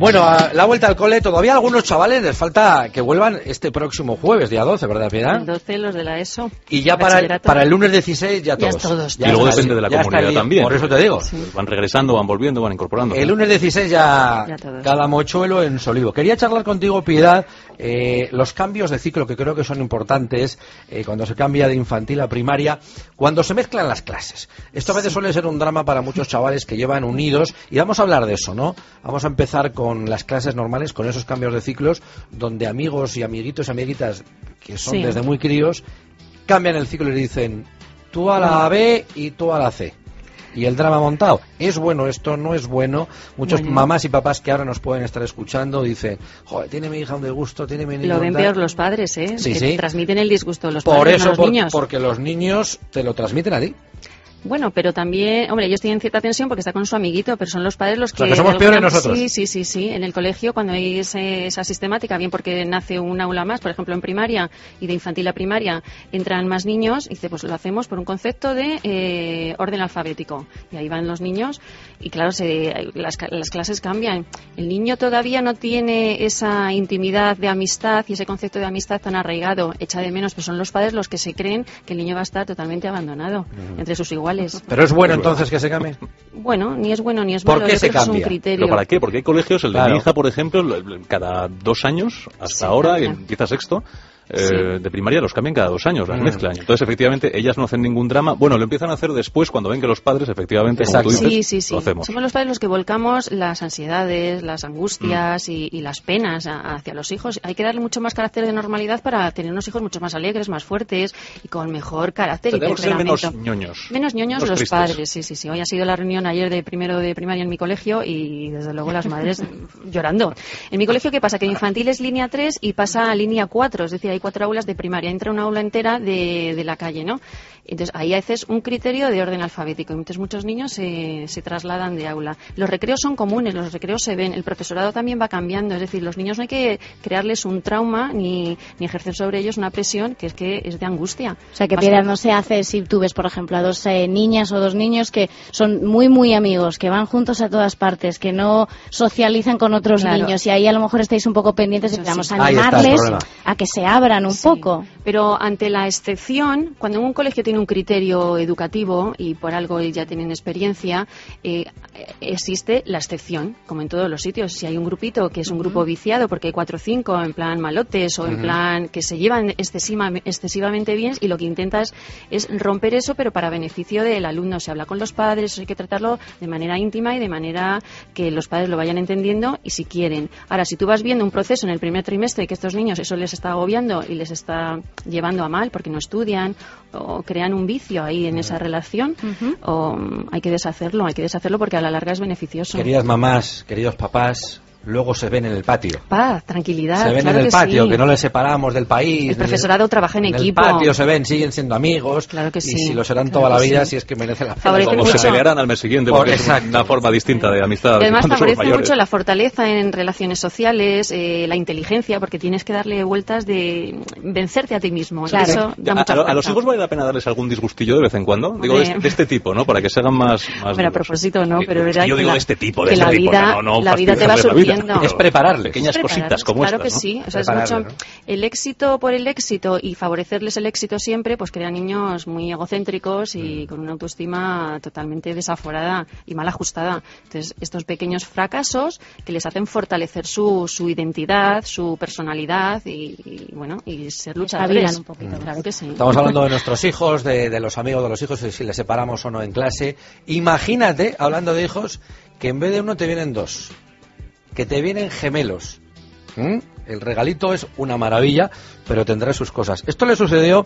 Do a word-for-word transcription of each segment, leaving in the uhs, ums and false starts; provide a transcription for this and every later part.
Bueno, a la vuelta al cole, todavía a algunos chavales les falta que vuelvan este próximo jueves, día doce, ¿verdad, Piedad? El doce, los de la ESO. Y ya para el, para el lunes dieciséis ya todos. Ya todos. Ya y luego depende de la comunidad también. Por eso te digo. Sí. Van regresando, van volviendo, van incorporando. El lunes dieciséis ya, ya cada mochuelo en Solivo. Quería charlar contigo, Piedad, eh, los cambios de ciclo que creo que son importantes eh, cuando se cambia de infantil a primaria, cuando se mezclan las clases. Esto a veces suele ser un drama para muchos chavales que llevan unidos, y vamos a hablar de eso, ¿no? Vamos a empezar con las clases normales, con esos cambios de ciclos, donde amigos y amiguitos y amiguitas que son sí. desde muy críos, cambian el ciclo y dicen, tú a la B y tú a la C. Y el drama montado. ¿Es bueno esto? ¿No es bueno? Muchos bueno. mamás y papás que ahora nos pueden estar escuchando dicen, joder, tiene mi hija un disgusto, tiene mi niño. Lo ven peor los padres, ¿eh? Sí, que sí. transmiten el disgusto de los por padres, eso, no los por, niños. Porque los niños te lo transmiten a ti. Bueno, pero también, hombre, ellos tienen cierta tensión porque está con su amiguito, pero son los padres los que... O sea, que somos peores alguna... nosotros. Sí, sí, sí, sí. En el colegio, cuando hay ese, esa sistemática, bien porque nace un aula más, por ejemplo, en primaria, y de infantil a primaria entran más niños, y dice, pues lo hacemos por un concepto de eh, orden alfabético. Y ahí van los niños, y claro, se, las, las clases cambian. El niño todavía no tiene esa intimidad de amistad y ese concepto de amistad tan arraigado, echa de menos, pero son los padres los que se creen que el niño va a estar totalmente abandonado uh-huh. entre sus iguales. Pero es bueno entonces que se cambie. Bueno, ni es bueno ni es malo. malo. ¿Por qué se cambia? Es un criterio. ¿Pero para qué? Porque hay colegios, el de claro. mi hija, por ejemplo, cada dos años, hasta sí, ahora, que empieza sexto, eh, sí. de primaria los cambian cada dos años, las mm. mezclan. Entonces, efectivamente, ellas no hacen ningún drama. Bueno, lo empiezan a hacer después cuando ven que los padres, efectivamente, como tú dices, sí, sí, sí. lo hacemos. Somos los padres los que volcamos las ansiedades, las angustias mm. y, y las penas a, hacia los hijos. Hay que darle mucho más carácter de normalidad para tener unos hijos mucho más alegres, más fuertes y con mejor carácter. Tenemos y que ser menos ñoños. Menos ñoños los tristes. Padres, sí, sí, sí. Hoy ha sido la reunión ayer de primero de primaria en mi colegio y desde luego las madres llorando. En mi colegio, ¿qué pasa? Que infantil es línea tres y pasa a línea cuatro, es decir, hay cuatro aulas de primaria. Entra una aula entera de, de la calle, ¿no? Entonces ahí haces un criterio de orden alfabético. Entonces muchos niños se, se trasladan de aula. Los recreos son comunes, los recreos se ven. El profesorado también va cambiando. Es decir, los niños no hay que crearles un trauma ni, ni ejercer sobre ellos una presión que es que es de angustia. O sea, que Piedad no se hace si tú ves, por ejemplo, a dos eh, niñas o dos niños que son muy, muy amigos, que van juntos a todas partes, que no socializan con otros claro. niños. Y ahí a lo mejor estáis un poco pendientes de que vamos sí. a animarles a que se abran un sí. poco. Pero ante la excepción, cuando en un colegio tiene un criterio educativo y por algo ya tienen experiencia, eh, existe la excepción, como en todos los sitios. Si hay un grupito que es un grupo viciado porque hay cuatro o cinco en plan malotes o uh-huh. en plan que se llevan excesiva, excesivamente bien y lo que intentas es romper eso, pero para beneficio del alumno. Se habla con los padres, hay que tratarlo de manera íntima y de manera que los padres lo vayan entendiendo y si quieren. Ahora, si tú vas viendo un proceso en el primer trimestre y que estos niños eso les está agobiando y les está llevando a mal porque no estudian o crean un vicio ahí en esa relación, uh-huh. o hay que deshacerlo, hay que deshacerlo porque a la larga es beneficioso. Queridas mamás, queridos papás, luego se ven en el patio. Paz, tranquilidad. Se ven claro en el que patio, sí. que no les separamos del país. El profesorado trabaja en, en equipo. En el patio se ven, siguen siendo amigos. Claro que sí. Y si lo serán claro toda la vida, sí. si es que merece la pena. Favorecen o mucho. se pelearán al mes siguiente porque Por, es una forma distinta de amistad. Y además favorece mayores. mucho la fortaleza en relaciones sociales, eh, la inteligencia, porque tienes que darle vueltas de vencerte a ti mismo. Claro. Eso da mucha a, a los hijos vale la pena darles algún disgustillo de vez en cuando. Digo, de, de este tipo, ¿no? Para que se hagan más... más Pero a propósito, no, pero verdad yo que digo la, de este tipo, de que este la tipo. vida, No, no la vida te va surgiendo. Es prepararles. Pequeñas cositas como claro estas, que sí. ¿no? O sea, es mucho, ¿no? El éxito por el éxito y favorecerles el éxito siempre, pues crea niños muy egocéntricos y con una autoestima totalmente desaforada y mal ajustada. Entonces, estos pequeños fracasos que les hacen fortalecer su, su identidad, su personalidad y, y bueno, y ser luchadores. Un poquito, mm. Claro que sí. Estamos hablando de nuestros hijos, de, de los amigos de los hijos, y si les separamos o no en clase. Imagínate, hablando de hijos, que en vez de uno te vienen dos. Que te vienen gemelos. ¿Mm? El regalito es una maravilla, pero tendrá sus cosas. Esto le sucedió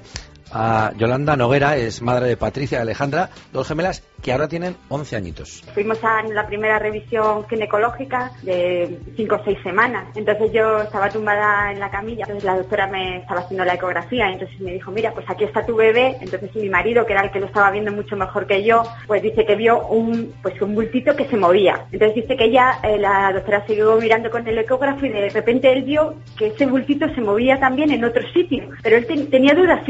a Yolanda Noguera, es madre de Patricia y Alejandra, dos gemelas que ahora tienen once añitos. Fuimos a la primera revisión ginecológica de cinco o seis semanas. Entonces yo estaba tumbada en la camilla, entonces la doctora me estaba haciendo la ecografía, entonces me dijo, mira, pues aquí está tu bebé. Entonces mi marido, que era el que lo estaba viendo mucho mejor que yo, pues dice que vio un pues un bultito que se movía. Entonces dice que ella, eh, la doctora siguió mirando con el ecógrafo y de repente él vio que ese bultito se movía también en otro sitio. Pero él ten, tenía dudas si eran dos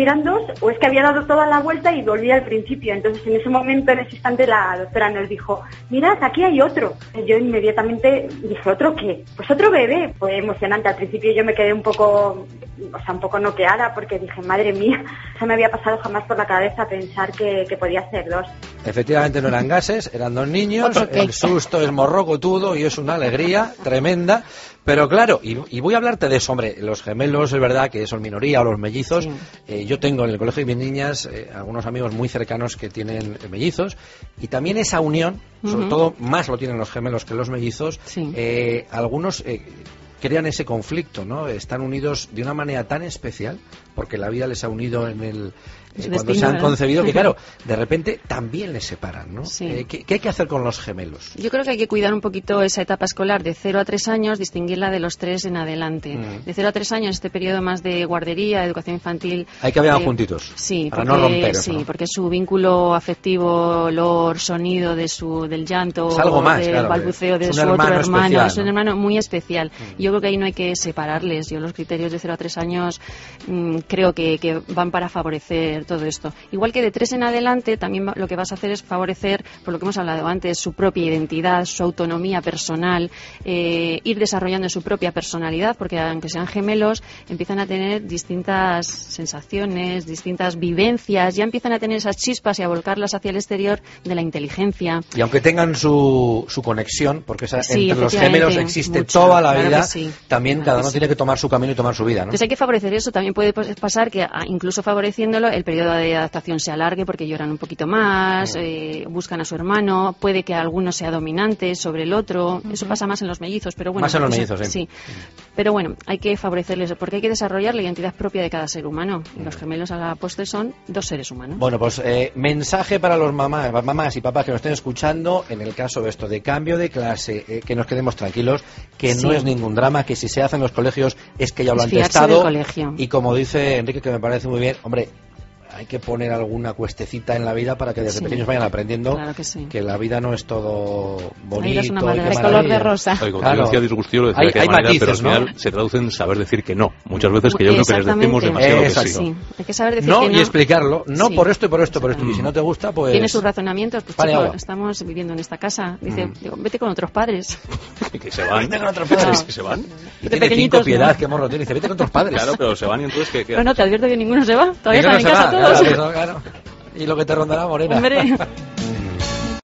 o es que había dado toda la vuelta y volví al principio. Entonces en ese momento, en ese instante, la doctora nos dijo, mirad, aquí hay otro. Yo inmediatamente dije, ¿otro qué? Pues otro bebé. Fue emocionante. Al principio yo me quedé un poco, o sea, un poco noqueada porque dije, madre mía, no me había pasado jamás por la cabeza pensar que, que podía ser dos. Efectivamente no eran gases, eran dos niños, el susto es morrocotudo y es una alegría tremenda. Pero claro, y, y voy a hablarte de eso, hombre, los gemelos es verdad que son minoría, o los mellizos. Sí. Eh, yo tengo en el colegio de mis niñas eh, algunos amigos muy cercanos que tienen mellizos, y también esa unión, uh-huh. sobre todo más lo tienen los gemelos que los mellizos, sí. eh, algunos eh, crean ese conflicto, ¿no? Están unidos de una manera tan especial, porque la vida les ha unido en el... Eh, cuando destino, se han ¿verdad? Concebido, que claro, de repente también les separan, ¿no? Sí. Eh, ¿qué, ¿Qué hay que hacer con los gemelos? Yo creo que hay que cuidar un poquito esa etapa escolar de cero a tres años, distinguirla de los tres en adelante. Mm. De cero a tres años, este periodo más de guardería, educación infantil... Hay que vean eh, juntitos, sí, para porque, no romper eso, sí, ¿no? porque su vínculo afectivo, olor, sonido de su, del llanto, es algo más, del claro, balbuceo de su otro hermano, especial, es un hermano muy especial. Mm. Yo creo que ahí no hay que separarles. Yo los criterios de cero a tres años mmm, creo que, que van para favorecer todo esto. Igual que de tres en adelante, también lo que vas a hacer es favorecer, por lo que hemos hablado antes, su propia identidad, su autonomía personal, eh, ir desarrollando su propia personalidad, porque aunque sean gemelos, empiezan a tener distintas sensaciones, distintas vivencias, ya empiezan a tener esas chispas y a volcarlas hacia el exterior de la inteligencia. Y aunque tengan su, su conexión, porque esa, sí, entre los gemelos existe mucho, toda la vida, claro sí, también claro cada uno sí. tiene que tomar su camino y tomar su vida, ¿no? Entonces hay que favorecer eso. También puede pasar que, incluso favoreciéndolo, el periodo de adaptación se alargue porque lloran un poquito más, eh, buscan a su hermano, puede que alguno sea dominante sobre el otro, uh-huh. eso pasa más en los mellizos, pero bueno. Más en los eso, mellizos, sí. sí. Pero bueno, hay que favorecerles, porque hay que desarrollar la identidad propia de cada ser humano. Y los gemelos a la postre son dos seres humanos. Bueno, pues eh, mensaje para los mamás, mamás y papás que nos estén escuchando, en el caso de esto de cambio de clase, eh, que nos quedemos tranquilos, que sí. no es ningún drama, que si se hace en los colegios es que ya lo han testado. Y como dice Enrique, que me parece muy bien, hombre, hay que poner alguna cuestecita en la vida para que desde sí. pequeños vayan aprendiendo claro que, sí. que la vida no es todo bonito. Es una manera de color de rosa. Oye, como claro. decía Disgustío, lo decía hay, de hay manera, matices, pero al final ¿no? se traduce en saber decir que no. Muchas veces que yo creo que les decimos demasiado que sí. sí. Hay que saber decir no, que no. y explicarlo. No sí. por esto y por esto, por esto. Y si no te gusta, pues... Tiene sus razonamientos. Pues chico, estamos viviendo en esta casa. Dice, mm. digo, vete con otros padres. que se van. Vete con otros padres. que se van. Y tiene cinco piedad, qué morro tiene. Dice, vete con otros padres. Claro, pero se van y entonces que... Pero no, te advierto que ninguno se va. Todavía están en casa todos. Y lo que te rondará, morena. Hombre.